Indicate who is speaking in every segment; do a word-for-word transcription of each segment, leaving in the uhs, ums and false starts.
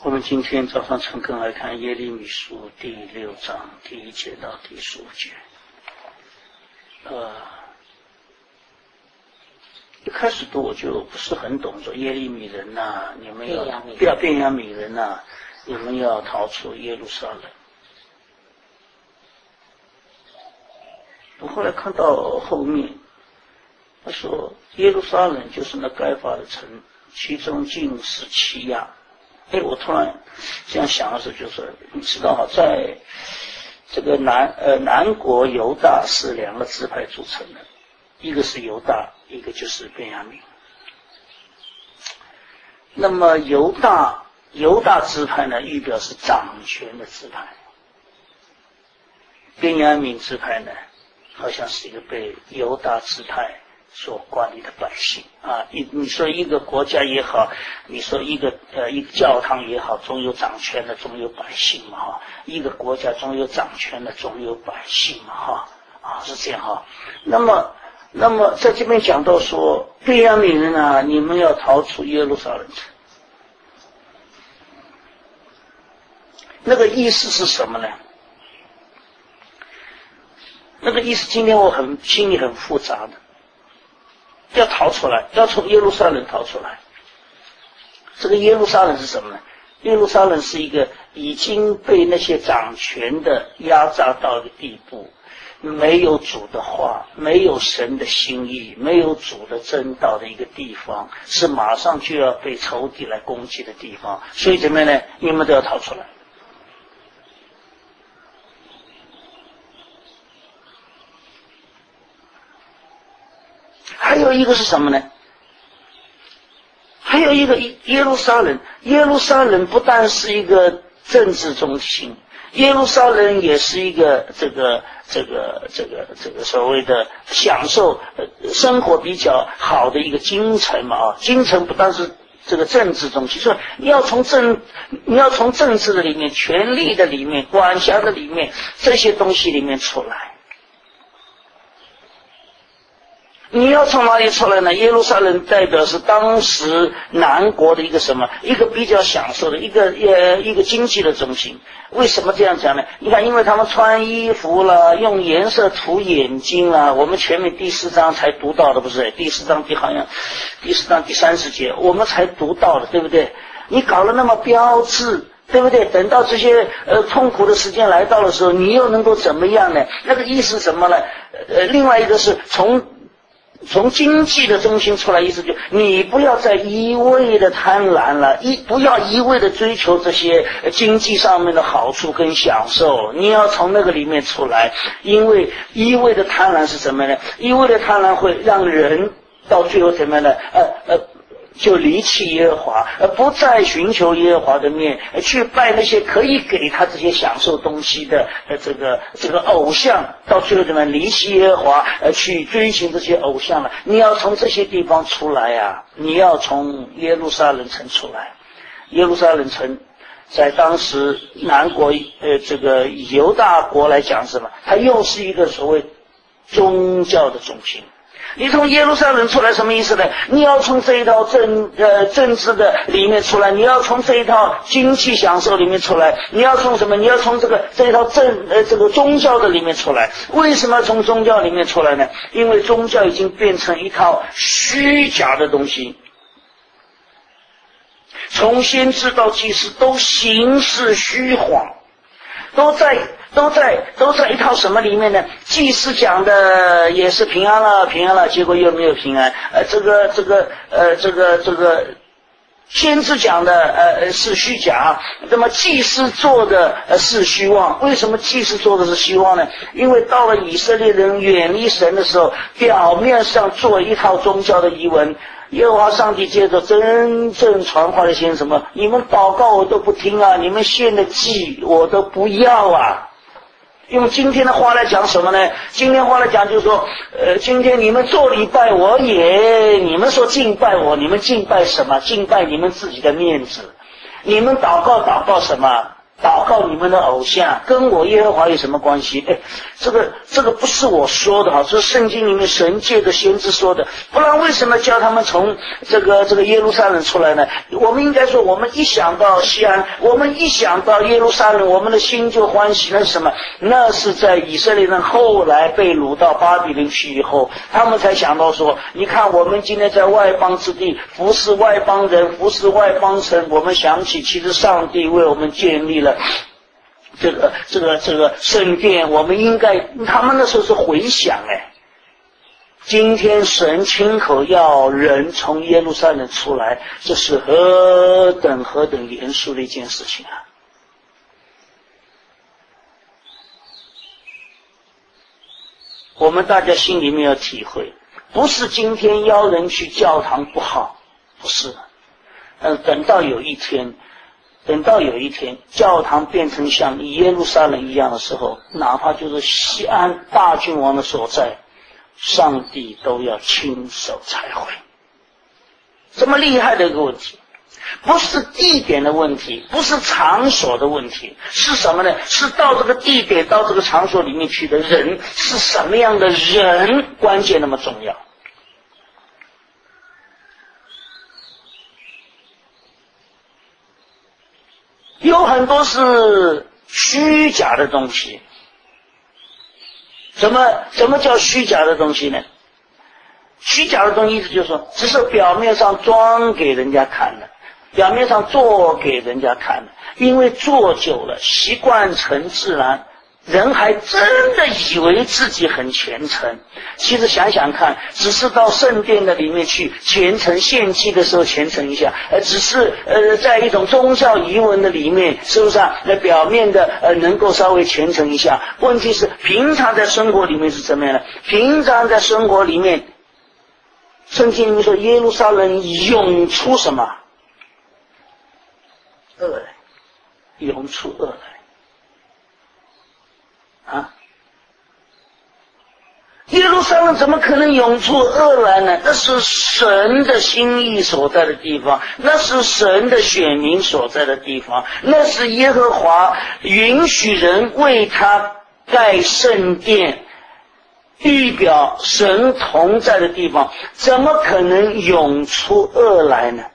Speaker 1: 我们今天早上诚恳来看耶利米书第六章第一节到第十五节。呃，一开始读我就不是很懂，说耶利米人呐、啊，你们要不要便雅悯人呐、啊，你们要逃出耶路撒冷。我后来看到后面，他说耶路撒冷就是那该法的城，其中尽是欺压。哎，我突然这样想的时候，就是你知道哈，在这个南呃南国犹大是两个支派组成的，一个是犹大，一个就是便雅悯。那么犹大犹大支派呢，预表是掌权的支派；便雅悯支派呢，好像是一个被犹大支派所管理的百姓啊，你你说一个国家也好，你说一个呃一个教堂也好，总有掌权的，总有百姓嘛哈。一个国家总有掌权的，总有百姓嘛哈啊，是这样哈。那么那么在这边讲到说，便雅悯人啊，你们要逃出耶路撒冷城，那个意思是什么呢？那个意思，今天我很心里很复杂的。要逃出来，要从耶路撒冷逃出来。这个耶路撒冷是什么呢？耶路撒冷是一个已经被那些掌权的压榨到一个地步，没有主的话，没有神的心意，没有主的真道的一个地方，是马上就要被仇敌来攻击的地方。所以怎么样呢？你们都要逃出来。还有一个是什么呢？还有一个耶路撒冷，耶路撒冷不但是一个政治中心，耶路撒冷也是一个这个这个这个这个所谓的享受生活比较好的一个京城嘛啊，京城不但是这个政治中心，所以你要从政，你要从政治的里面、权力的里面、管辖的里面这些东西里面出来。你要从哪里出来呢？耶路撒冷代表是当时南国的一个什么？一个比较享受的一个呃一个经济的中心。为什么这样讲呢？你看，因为他们穿衣服啦，用颜色涂眼睛啦，我们前面第四章才读到的，不是？第四章第好像第四章第三十节我们才读到的，对不对？你搞了那么标志，对不对？等到这些呃痛苦的时间来到的时候，你又能够怎么样呢？那个意思什么呢？呃，另外一个是从从经济的中心出来，意思就你不要再一味的贪婪了，一不要一味的追求这些经济上面的好处跟享受，你要从那个里面出来。因为一味的贪婪是什么呢？一味的贪婪会让人到最后怎么样呢？呃呃就离弃耶和华，而不再寻求耶和华的面，去拜那些可以给他这些享受东西的呃这个这个偶像，到最后怎么离弃耶和华，呃去追寻这些偶像了。你要从这些地方出来呀、啊，你要从耶路撒冷城出来。耶路撒冷城在当时南国呃这个犹大国来讲是什么？它又是一个所谓宗教的中心。你从耶路撒冷出来什么意思呢？你要从这一套政呃政治的里面出来，你要从这一套经济享受里面出来，你要从什么？你要从这个这一套政呃这个宗教的里面出来。为什么要从宗教里面出来呢？因为宗教已经变成一套虚假的东西，从先知到祭司都行事虚晃，都在都在都在一套什么里面呢？祭司讲的也是平安了，平安了，结果又没有平安。呃，这个这个呃这个这个先知讲的呃是虚假，那么祭司做的呃是虚妄。为什么祭司做的是虚妄呢？因为到了以色列人远离神的时候，表面上做一套宗教的仪文。耶和华上帝接着真正传话的先什么？你们祷告我都不听啊，你们献的祭我都不要啊。用今天的话来讲什么呢？今天话来讲就是说，呃，今天你们做礼拜我也，你们说敬拜我，你们敬拜什么？敬拜你们自己的面子。你们祷告祷告什么？ 祷告你们的偶像，跟我耶和华有什么关系？哎，这个这个不是我说的哈，这是圣经里面神界的先知说的。不然为什么叫他们从这个这个耶路撒冷出来呢？我们应该说，我们一想到西安，我们一想到耶路撒冷，我们的心就欢喜。那是什么？那是在以色列人后来被掳到巴比伦去以后，他们才想到说，你看我们今天在外邦之地服侍外邦人，服侍外邦神，我们想起其实上帝为我们建立了这个这个这个圣殿，我们应该，他们那时候是回想哎，今天神亲口要人从耶路撒冷出来，这是何等何等严肃的一件事情啊！我们大家心里面要体会，不是今天邀人去教堂不好，不是，嗯，等到有一天。等到有一天教堂变成像耶路撒冷一样的时候，哪怕就是西安大君王的所在，上帝都要亲手拆毁。这么厉害的一个问题，不是地点的问题，不是场所的问题，是什么呢？是到这个地点到这个场所里面去的人是什么样的人，关键那么重要。有很多是虚假的东西。什么什么叫虚假的东西呢？虚假的东西意思就是说，只是表面上装给人家看的，表面上做给人家看的，因为做久了，习惯成自然，人还真的以为自己很虔诚。其实想想看，只是到圣殿的里面去虔诚献祭的时候虔诚一下，呃，只是呃在一种宗教仪文的里面，是不是啊？那表面的呃能够稍微虔诚一下。问题是平常在生活里面是怎么样的？平常在生活里面，圣经里面说耶路撒冷涌出什么？恶来，涌出恶来。啊，耶路撒冷怎么可能涌出恶来呢？那是神的心意所在的地方，那是神的选民所在的地方，那是耶和华允许人为他盖圣殿，预表神同在的地方，怎么可能涌出恶来呢？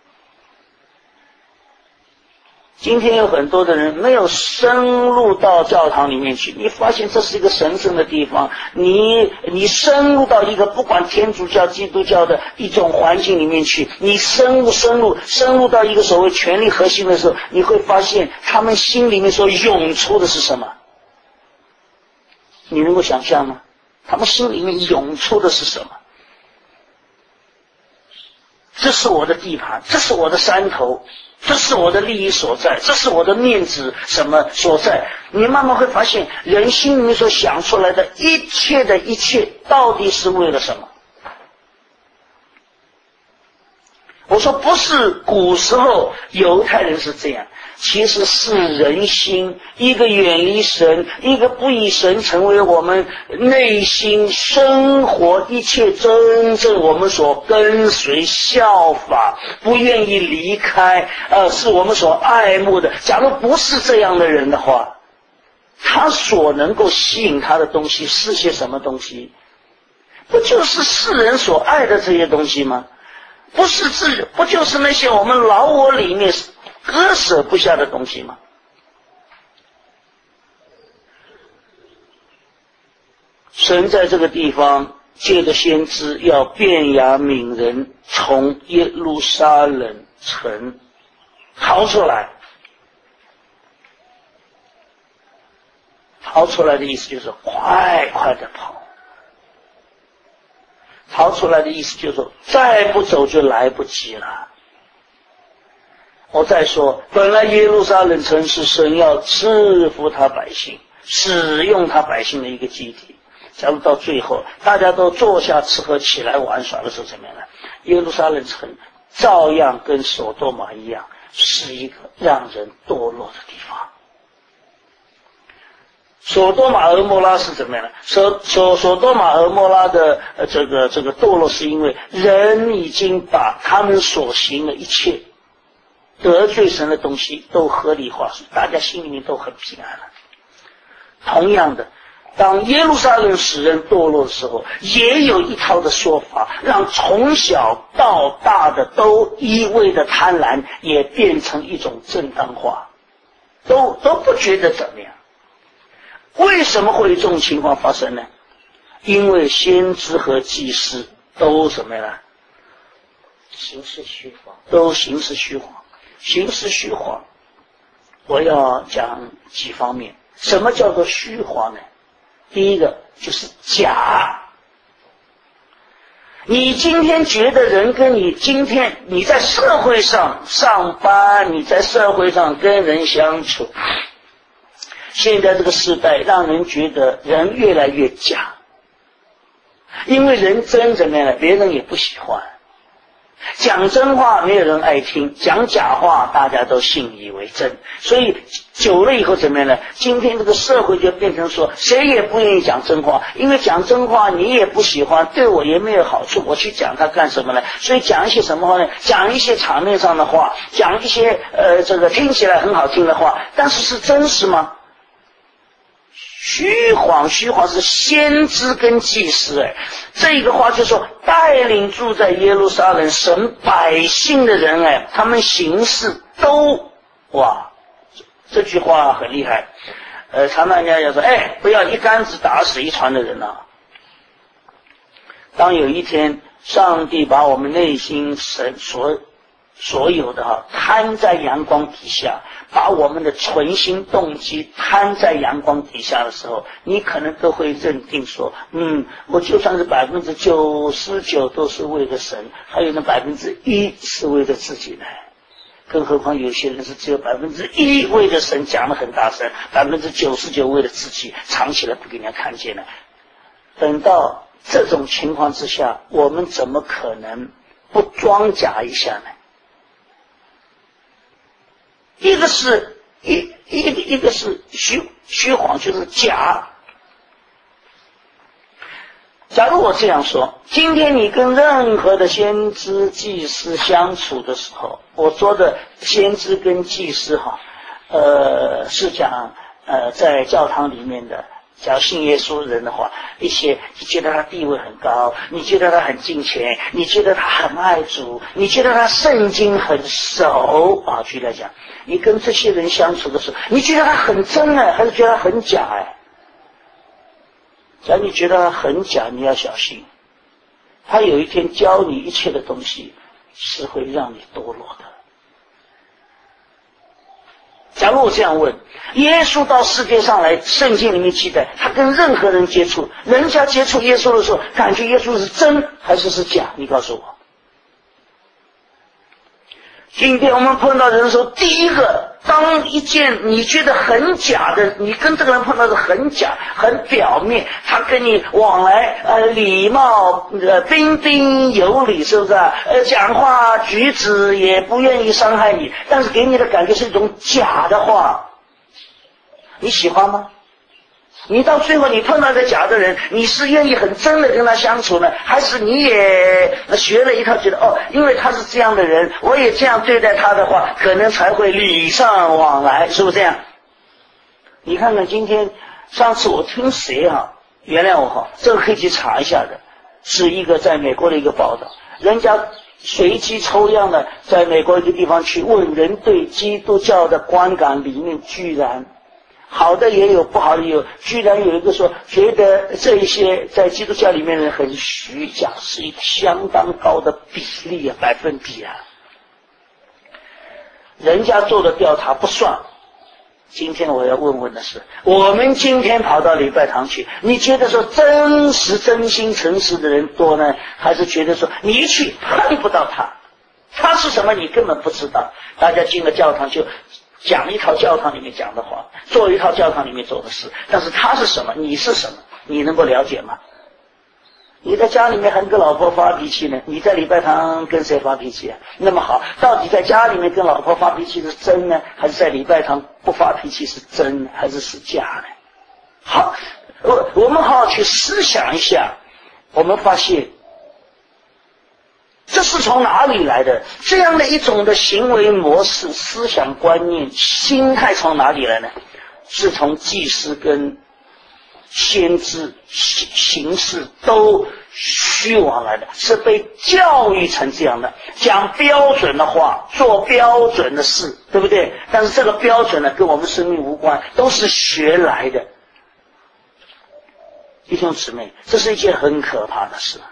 Speaker 1: 今天有很多的人没有深入到教堂里面去，你发现这是一个神圣的地方，你你深入到一个不管天主教基督教的一种环境里面去，你深入深入深入到一个所谓权力核心的时候，你会发现他们心里面所涌出的是什么？你能够想象吗？他们心里面涌出的是什么？这是我的地盘，这是我的山头，这是我的利益所在，这是我的面子什么所在。你慢慢会发现人心里面所想出来的一切的一切到底是为了什么。我说不是古时候犹太人是这样，其实是人心，一个远离神，一个不以神成为我们内心生活一切真正我们所跟随效法，不愿意离开，呃，是我们所爱慕的。假如不是这样的人的话，他所能够吸引他的东西是些什么东西？不就是世人所爱的这些东西吗？不是自，不就是那些我们老我里面割舍不下的东西吗？神在这个地方借着先知要便雅悯人从耶路撒冷城逃出来，逃出来的意思就是快快的跑。逃出来的意思就是说，再不走就来不及了。我再说，本来耶路撒冷城是神要赐福他百姓，使用他百姓的一个基地。假如到最后大家都坐下吃喝起来玩耍的时候怎么样呢？耶路撒冷城照样跟索多玛一样，是一个让人堕落的地方。索多玛俄摩拉是怎么样的？索索索多玛俄摩拉的呃这个这个堕落，是因为人已经把他们所行的一切得罪神的东西都合理化，大家心里面都很平安了。同样的，当耶路撒冷使人堕落的时候，也有一套的说法，让从小到大的都一味的贪婪也变成一种正当化，都都不觉得怎么样。为什么会有这种情况发生呢？因为先知和祭司都什么呀？
Speaker 2: 行事虚晃，
Speaker 1: 都行事虚晃。行事虚晃，我要讲几方面。什么叫做虚晃呢？第一个就是假。你今天觉得人跟你今天你在社会上上班，你在社会上跟人相处，现在这个时代让人觉得人越来越假，因为人真怎么样，别人也不喜欢。讲真话没有人爱听，讲假话大家都信以为真，所以久了以后怎么样呢？今天这个社会就变成说谁也不愿意讲真话，因为讲真话你也不喜欢，对我也没有好处，我去讲它干什么呢？所以讲一些什么话呢？讲一些场面上的话，讲一些呃这个听起来很好听的话，但是是真实吗？虚晃，虚晃是先知跟祭司。哎，这个话就说带领住在耶路撒冷神百姓的人，哎，他们行事都哇，这句话很厉害。呃，常常人家要说，哎，不要一竿子打死一船的人啊。当有一天上帝把我们内心神所所有的哈摊在阳光底下，把我们的存心动机摊在阳光底下的时候，你可能都会认定说，嗯，我就算是百分之九十九都是为了神，还有那百分之一是为了自己呢。更何况有些人是只有百分之一为了神讲得很大声，百分之九十九为了自己藏起来不给人家看见呢。等到这种情况之下，我们怎么可能不装假一下呢？一个是一一个一个是虚虚晃，就是假。假如我这样说，今天你跟任何的先知祭司相处的时候，我说的先知跟祭司哈，呃，是讲呃在教堂里面的，假如信耶稣人的话，一些你觉得他地位很高，你觉得他很敬虔，你觉得他很爱主，你觉得他圣经很熟啊，举例来讲，你跟这些人相处的时候，你觉得他很真哎，还是觉得他很假哎？假如你觉得他很假，你要小心，他有一天教你一切的东西是会让你堕落的。假如我这样问，耶稣到世界上来，圣经里面记载他跟任何人接触，人家接触耶稣的时候，感觉耶稣是真还是是假？你告诉我。今天我们碰到人的时候，第一个，当一件你觉得很假的，你跟这个人碰到的很假很表面，他跟你往来呃礼貌呃彬彬有礼，是不是啊？呃讲话举止也不愿意伤害你，但是给你的感觉是一种假的话，你喜欢吗？你到最后你碰到一个假的人，你是愿意很真的跟他相处呢，还是你也学了一套，觉得哦，因为他是这样的人，我也这样对待他的话，可能才会礼尚往来，是不是这样？你看看今天，上次我听谁啊，原谅我哈，这个可以去查一下的，是一个在美国的一个报道，人家随机抽样的，在美国一个地方去问人对基督教的观感，里面居然好的也有，不好的也有，居然有一个说觉得这一些在基督教里面的人很虚假，是一个相当高的比例啊，百分比啊。人家做的调查不算。今天我要问问的是，我们今天跑到礼拜堂去，你觉得说真实真心诚实的人多呢，还是觉得说你一去碰不到他，他是什么你根本不知道？大家进了教堂就讲一套教堂里面讲的话，做一套教堂里面做的事，但是他是什么，你是什么，你能够了解吗？你在家里面还跟老婆发脾气呢，你在礼拜堂跟谁发脾气啊？那么好，到底在家里面跟老婆发脾气是真呢，还是在礼拜堂不发脾气是真，还是是假呢？好，我我们好好去思想一下，我们发现这这是从哪里来的？这样的一种的行为模式、思想观念、心态从哪里来呢？是从祭司跟先知形式都虚妄来的，是被教育成这样的，讲标准的话，做标准的事，对不对？但是这个标准呢，跟我们生命无关，都是学来的。弟兄姊妹，这是一件很可怕的事，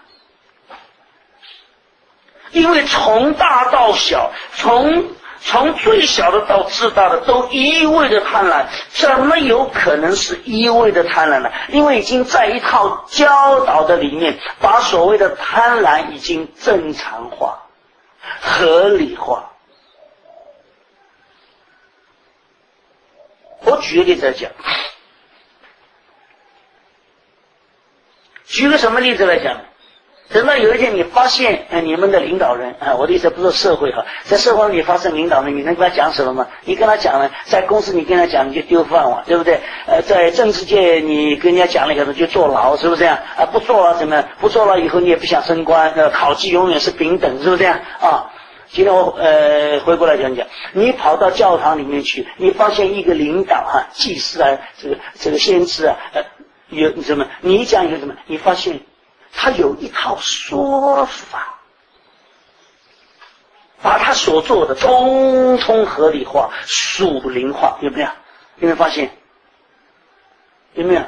Speaker 1: 因为从大到小，从从最小的到至大的都一味的贪婪，怎么有可能是一味的贪婪呢？因为已经在一套教导的里面，把所谓的贪婪已经正常化、合理化。我举个例子来讲，举个什么例子来讲？等到有一天你发现，呃，你们的领导人啊，我的意思不是社会哈，在社会里发生领导人，你能跟他讲什么吗？你跟他讲了，在公司你跟他讲，你就丢饭碗，对不对？呃，在政治界你跟人家讲了以后就坐牢，是不是这样？啊，不坐了怎么样？不坐了以后你也不想升官，呃，考绩永远是丙等，是不是这样？啊，今天我呃回过来讲讲，你跑到教堂里面去，你发现一个领导哈、啊，祭司啊，这个这个先知啊，呃，有什么？你讲有什么？你发现他有一套说法，把他所做的通通合理化、属灵化，有没有？有没有发现？有没有？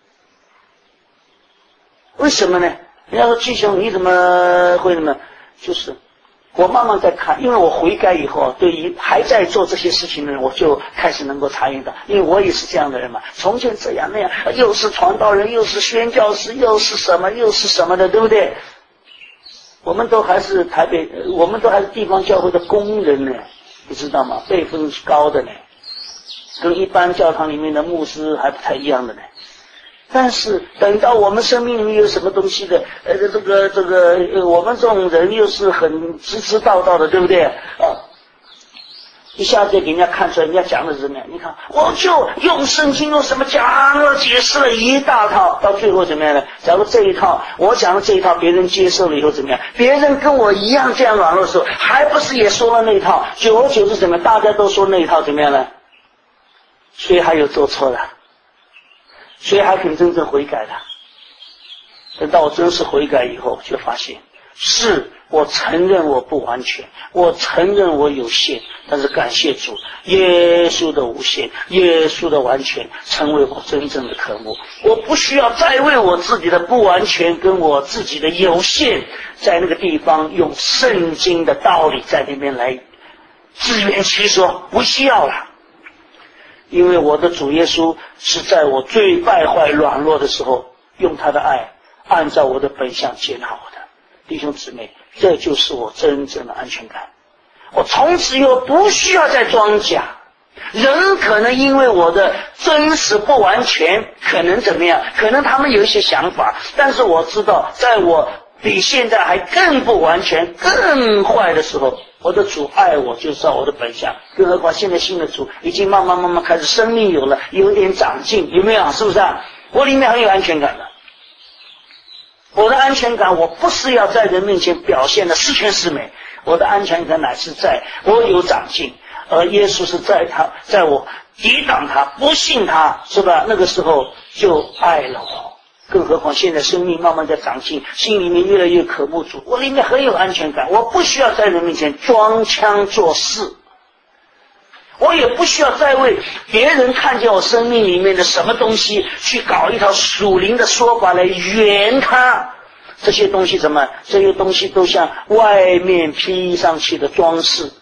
Speaker 1: 为什么呢？人家说季兄你怎么会什么？就是我慢慢在看，因为我悔改以后，对于还在做这些事情的人，我就开始能够察觉到，因为我也是这样的人嘛，从前这样那样，又是传道人，又是宣教师，又是什么，又是什么的，对不对？我们都还是台北，我们都还是地方教会的工人呢，你知道吗？辈分高的呢，跟一般教堂里面的牧师还不太一样的呢。但是等到我们生命里面有什么东西的，呃，这个这个，呃，我们这种人又是很直直道道的，对不对？啊，一下子给人家看出来，人家讲的是什么样？你看，我就用圣经用什么讲了，解释了一大套，到最后怎么样呢？假如这一套我讲的这一套，别人接受了以后怎么样？别人跟我一样这样软弱的时候，还不是也说了那一套？久而久之怎么样？大家都说那一套怎么样呢？谁还有做错的？谁还肯真正悔改的？等到我真是悔改以后，就发现是我承认我不完全，我承认我有限，但是感谢主，耶稣的无限，耶稣的完全成为我真正的科目。我不需要再为我自己的不完全跟我自己的有限，在那个地方用圣经的道理在那边来自圆其说，不需要了。因为我的主耶稣是在我最败坏软弱的时候，用他的爱按照我的本相接纳我的。弟兄姊妹，这就是我真正的安全感。我从此以后不需要再装假。人可能因为我的真实不完全，可能怎么样？可能他们有一些想法，但是我知道，在我比现在还更不完全、更坏的时候，我的主爱我就是照我的本相，更何况现在新的主已经慢慢慢慢开始生命有了，有点长进，有没有？是不是啊？我里面很有安全感的。我的安全感，我不是要在人面前表现的十全十美，我的安全感乃是在我有长进，而耶稣是在他，在我抵挡他、不信他，是吧？那个时候就爱了我。更何况现在生命慢慢在长进，心里面越来越渴慕主，我里面很有安全感，我不需要在人面前装腔作势，我也不需要再为别人看见我生命里面的什么东西去搞一套属灵的说法来圆它。这些东西什么？这些东西都像外面披上去的装饰。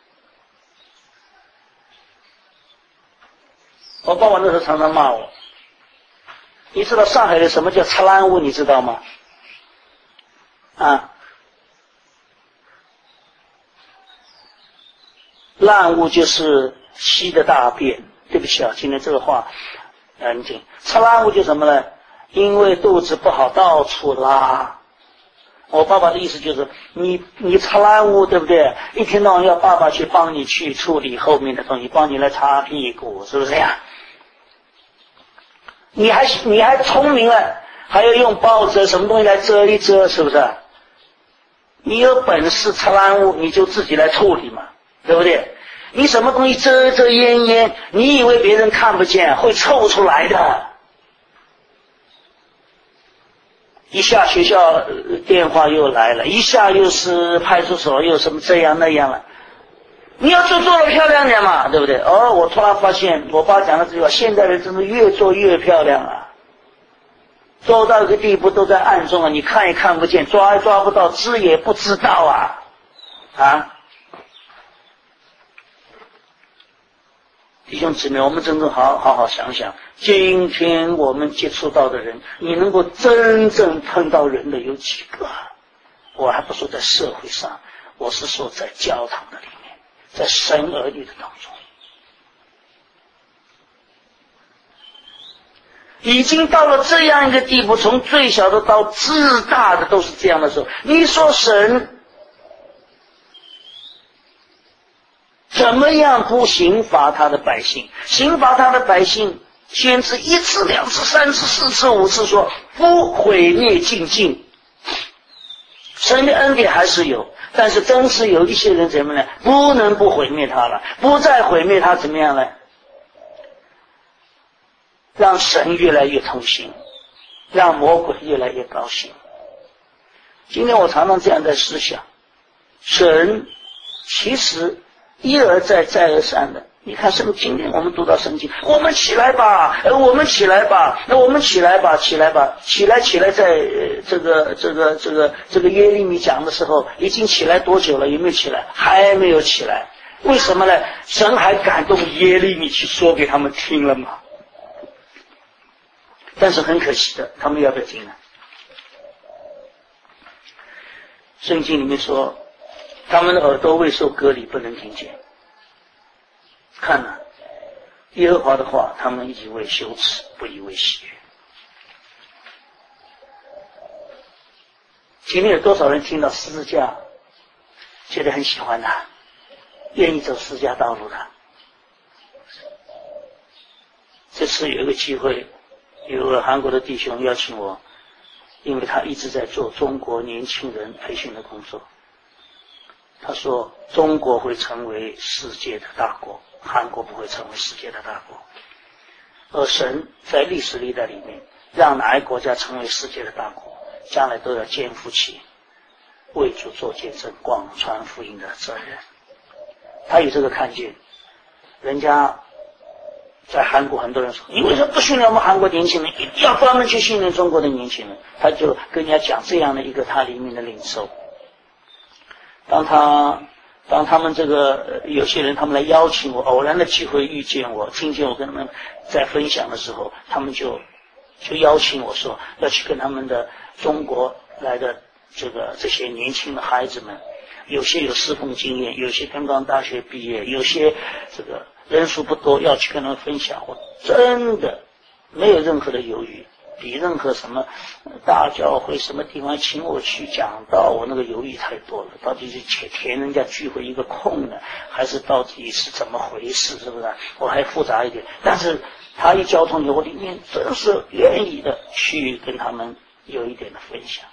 Speaker 1: 我爸爸那时候常常骂我，你知道上海的什么叫擦烂屋，你知道吗？啊，烂屋就是吸的大便。对不起啊，今天这个话安静。擦烂屋就什么呢？因为肚子不好到处拉。我爸爸的意思就是你你擦烂屋，对不对？一天到晚要爸爸去帮你去处理后面的东西，帮你来擦屁股，是不是这样？你还你还聪明了，还要用报纸什么东西来遮一遮，是不是？ 你有本事擦烂污，你就自己来处理嘛，对不对？你什么东西遮遮掩掩，你以为别人看不见，会臭出来的。一下学校电话又来了，一下又是派出所又什么这样那样了，你要就做得漂亮点嘛，对不对？哦，我突然发现我爸讲的这句话，现代人真的越做越漂亮啊，做到一个地步都在暗中啊，你看也看不见，抓也抓不到，知也不知道啊啊！弟兄姊妹，我们真正好好好想想，今天我们接触到的人，你能够真正碰到人的有几个啊？我还不说在社会上，我是说在教堂的里面，在神儿女的当中，已经到了这样一个地步，从最小的到至大的都是这样的时候，你说神怎么样不刑罚他的百姓？刑罚他的百姓，先知一次、两次、三次、四次、五次说不毁灭尽尽。神的恩典还是有，但是真是有一些人怎么呢？不能不毁灭他了，不再毁灭他怎么样呢？让神越来越痛心，让魔鬼越来越高兴。今天我常常这样在思想，神其实一而再再而三的，你看圣经，今天我们读到圣经，我们起来吧，呃，我们起来吧，那我们起来吧，起来吧，起来起来在，呃、这个这个这个这个耶利米讲的时候，已经起来多久了？有没有起来？还没有起来。为什么呢？神还感动耶利米去说给他们听了吗？但是很可惜的，他们要不要听呢？圣经里面说，他们的耳朵未受割礼，不能听见。看哪，耶和华的话，他们以为羞耻，不以为喜悦。今天有多少人听到十字架，觉得很喜欢他，愿意走十字架道路的？这次有一个机会，有个韩国的弟兄邀请我，因为他一直在做中国年轻人培训的工作。他说中国会成为世界的大国，韩国不会成为世界的大国。而神在历史历代里面，让哪一个国家成为世界的大国，将来都要肩负起为主做见证、广传福音的责任。他有这个看见，人家在韩国很多人说，你为什么不训练我们韩国年轻人，一定要专门去训练中国的年轻人？他就跟人家讲这样的一个他里面的领受。当他当他们这个有些人他们来邀请我，偶然的机会遇见我，听见我跟他们在分享的时候，他们就就邀请我说要去跟他们的中国来的这个这些年轻的孩子们，有些有侍奉经验，有些刚刚大学毕业，有些这个人数不多，要去跟他们分享。我真的没有任何的犹豫，比任何什么大教会什么地方请我去讲道，我那个犹豫太多了。到底是填人家聚会一个空呢，还是到底是怎么回事，是不是？我还复杂一点。但是他一交通，我里面真是愿意的去跟他们有一点的分享。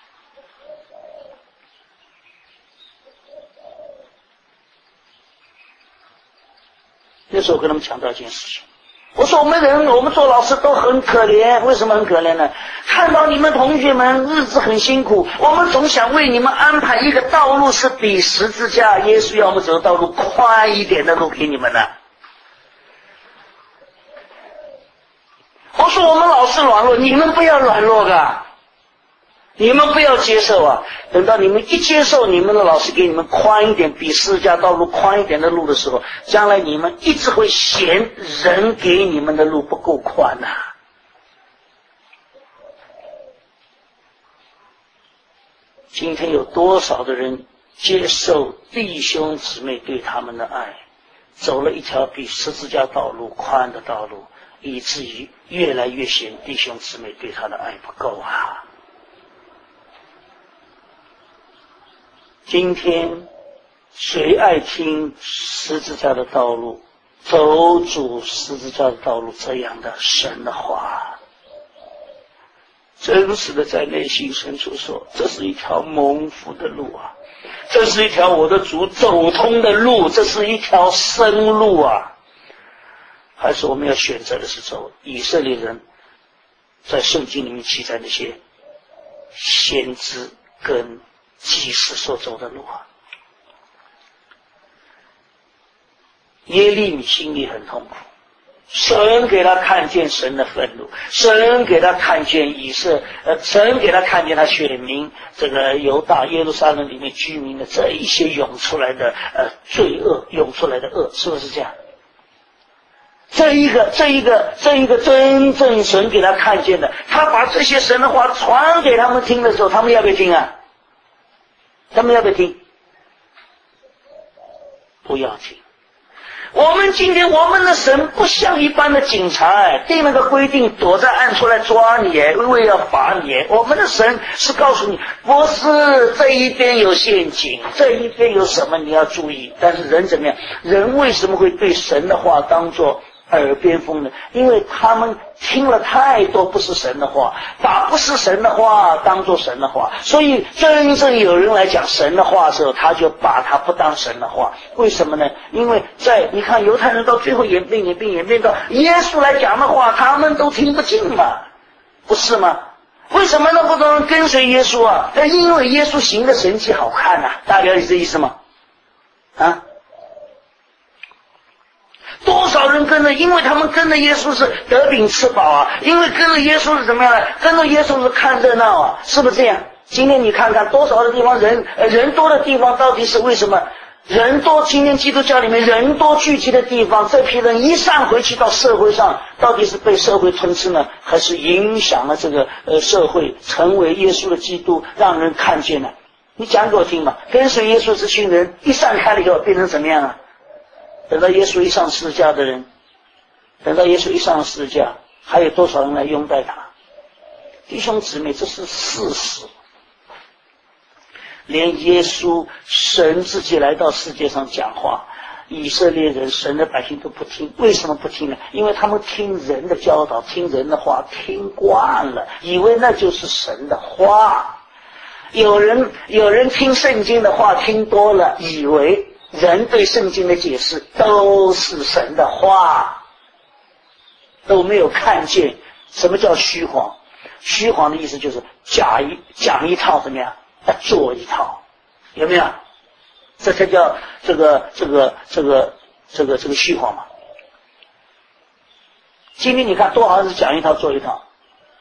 Speaker 1: 那时候我跟他们强调一件事情，我说我们人，我们做老师都很可怜。为什么很可怜呢？看到你们同学们日子很辛苦，我们总想为你们安排一个道路，是比十字架耶稣要我们走的道路宽一点的路给你们的。我说我们老是软弱，你们不要软弱啊，你们不要接受啊！等到你们一接受你们的老师给你们宽一点，比十字架道路宽一点的路的时候，将来你们一直会嫌人给你们的路不够宽啊。今天有多少的人接受弟兄姊妹对他们的爱，走了一条比十字架道路宽的道路，以至于越来越嫌弟兄姊妹对他的爱不够啊。今天谁爱听十字架的道路，走主十字架的道路这样的神的话，真实的在内心深处说，这是一条蒙福的路啊！ 这是一条我的主走通的路，这是一条生路啊。还是我们要选择的是走以色列人在圣经里面记载那些先知跟祭司所走的路啊。耶利米心里很痛苦，神给他看见神的愤怒，神给他看见以色呃，神给他看见他选民这个犹大耶路撒冷里面居民的这一些涌出来的呃罪恶，涌出来的恶，是不是这样？这一个这一个这一个真正神给他看见的，他把这些神的话传给他们听的时候，他们要不要听啊？他们要不要听？不要听。我们今天我们的神不像一般的警察哎，定了个规定躲在暗处来抓你哎，为要罚你哎。我们的神是告诉你，不是这一边有陷阱，这一边有什么你要注意。但是人怎么样？人为什么会对神的话当作耳边风呢？因为他们听了太多不是神的话，把不是神的话当作神的话，所以真正有人来讲神的话的时候，他就把它不当神的话。为什么呢？因为在你看犹太人到最后演变演变演变到耶稣来讲的话，他们都听不进嘛，不是吗？为什么那么多人跟随耶稣啊？因为耶稣行的神迹好看啊，大家了解这意思吗？啊？多少人跟着？因为他们跟着耶稣是得饼吃饱啊，因为跟着耶稣是怎么样呢？跟着耶稣是看热闹啊，是不是这样？今天你看看多少的地方人人多的地方，到底是为什么？人多，今天基督教里面人多聚集的地方，这批人一上回去到社会上，到底是被社会吞吃呢，还是影响了这个呃社会，成为耶稣的基督，让人看见了？你讲给我听吧。跟随耶稣这群人一散开了以后，变成怎么样啊？等到耶稣一上十字架的人，等到耶稣一上十字架，还有多少人来拥戴他？弟兄姊妹，这是事实。连耶稣神自己来到世界上讲话，以色列人神的百姓都不听。为什么不听呢？因为他们听人的教导，听人的话听惯了，以为那就是神的话。有人有人听圣经的话听多了，以为人对圣经的解释都是神的话，都没有看见什么叫虚谎。虚谎的意思就是讲一讲一套怎么样，做一套，有没有？这才叫这个这个这个这个这个虚谎嘛。今天你看多少是讲一套做一套。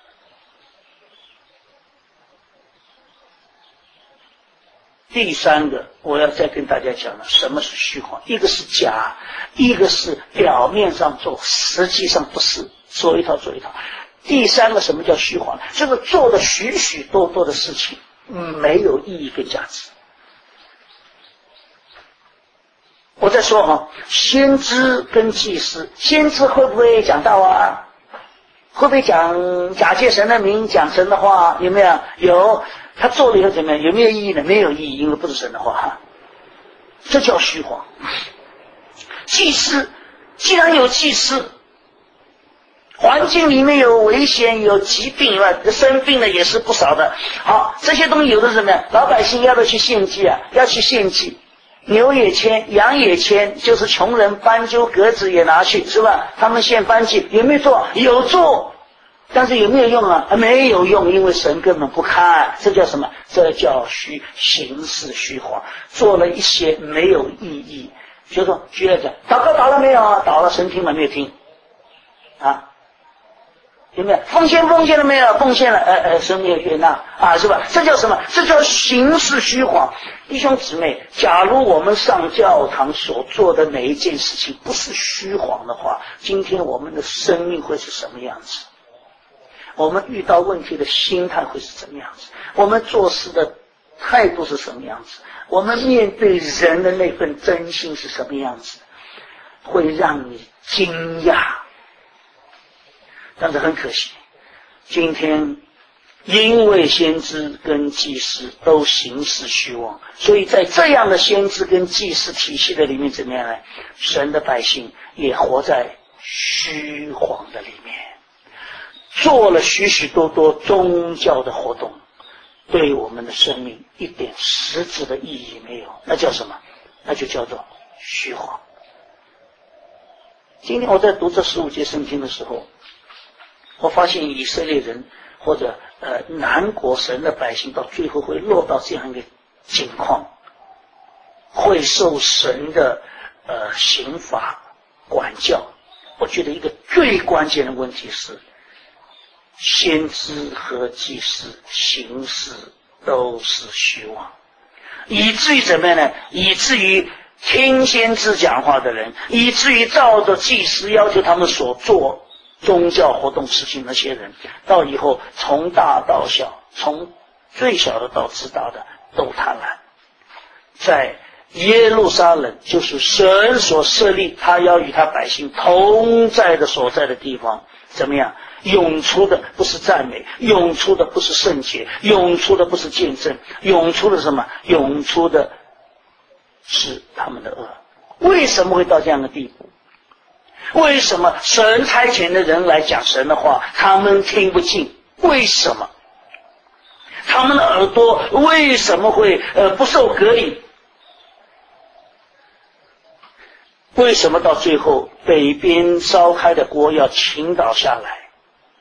Speaker 1: 第三个我要再跟大家讲了，什么是虚谎？一个是假，一个是表面上做，实际上不是，做一套做一套。第三个什么叫虚谎？就是做的许许多多的事情没有意义跟价值。我再说哈，先知跟祭司，先知会不会讲道啊？会不会讲假借神的名讲神的话？有没有？有。他做了以后怎么样？有没有意义呢？没有意义，因为不是神的话，这叫虚谎。祭司既然有祭司，环境里面有危险有疾病啊，生病的也是不少的。好，这些东西有的是什么呀？老百姓要不要去献祭啊？要去献祭，牛也牵，羊也牵，就是穷人斑鸠鸽子也拿去，是吧？他们献燔祭有没有做？有做。但是有没有用啊？没有用，因为神根本不看。这叫什么？这叫虚形式虚谎，做了一些没有意义。就说举例讲，祷告祷了没有啊？祷了，神听了没有听？啊，有没有？奉献奉献了没有？奉献了，呃呃，神没有悦纳啊，是吧？这叫什么？这叫形式虚谎。弟兄姊妹，假如我们上教堂所做的每一件事情不是虚谎的话，今天我们的生命会是什么样子？我们遇到问题的心态会是怎么样子？我们做事的态度是什么样子？我们面对人的那份真心是什么样子？会让你惊讶。但是很可惜，今天因为先知跟祭司都行事虚妄，所以在这样的先知跟祭司体系的里面怎么样呢？神的百姓也活在虚谎的里面，做了许许多多宗教的活动， 对我们的生命一点实质的意义没有，那叫什么？那就叫做虚谎。今天我在读这十五节圣经的时候，我发现以色列人或者呃南国神的百姓到最后会落到这样一个境况，会受神的呃刑罚管教。我觉得一个最关键的问题是，先知和祭司行事都是虚妄，以至于怎么样呢？以至于听先知讲话的人，以至于照着祭司要求他们所做宗教活动事情那些人，到以后从大到小，从最小的到最大的都贪婪。在耶路撒冷，就是神所设立他要与他百姓同在的所在的地方，怎么样？涌出的不是赞美，涌出的不是圣洁，涌出的不是见证，涌出的什么？涌出的是他们的恶。为什么会到这样的地步？为什么神差遣的人来讲神的话，他们听不进？为什么？他们的耳朵为什么会呃不受隔离？为什么到最后北边烧开的锅要倾倒下来，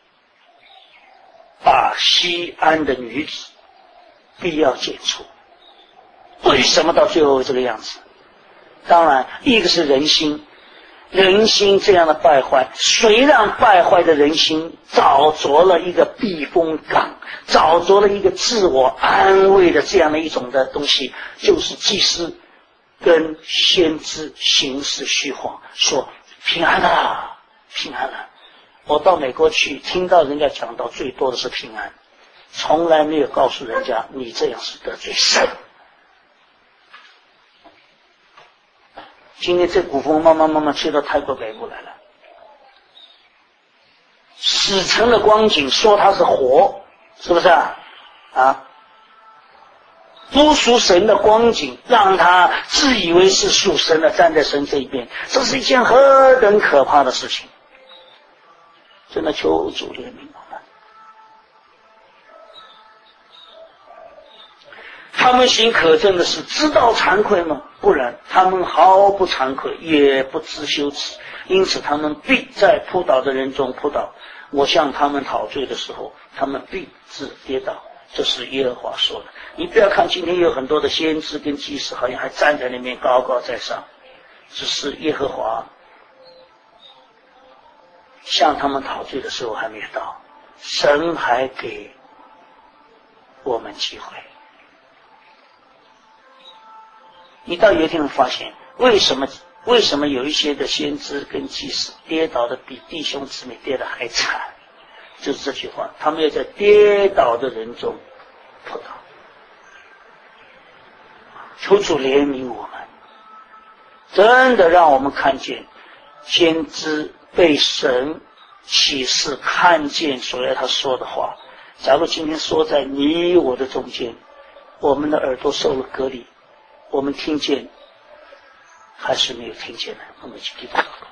Speaker 1: 把西安的女子必要剪除？为什么到最后这个样子？当然一个是人心，人心这样的败坏，谁让败坏的人心找着了一个避风港，找着了一个自我安慰的这样的一种的东西，就是祭司跟先知行事虚谎，说平安了，平安了。我到美国去，听到人家讲到最多的是平安，从来没有告诉人家你这样是得罪神。今天这股风慢慢慢慢吹到泰国北部来了，死城的光景说它是活，是不是啊？啊，不属神的光景，让他自以为是属神的，站在神这一边，这是一件何等可怕的事情！真的求主怜悯我们。他们行可憎的事，知道惭愧吗？不然，他们毫不惭愧，也不知羞耻，因此他们必在扑倒的人中扑倒。我向他们讨罪的时候，他们必自跌倒。这是耶和华说的。你不要看今天有很多的先知跟祭司好像还站在那边高高在上，只是耶和华向他们讨罪的时候还没有到，神还给我们机会。你到有一天会发现，为什么为什么有一些的先知跟祭司跌倒的比弟兄姊妹跌得还惨？就是这句话，他们要在跌倒的人中扑倒。求主怜悯我们，真的让我们看见先知被神启示看见所要他说的话。假如今天说在你我的中间，我们的耳朵受了隔离，我们听见还是没有听见呢？我们一起祷告。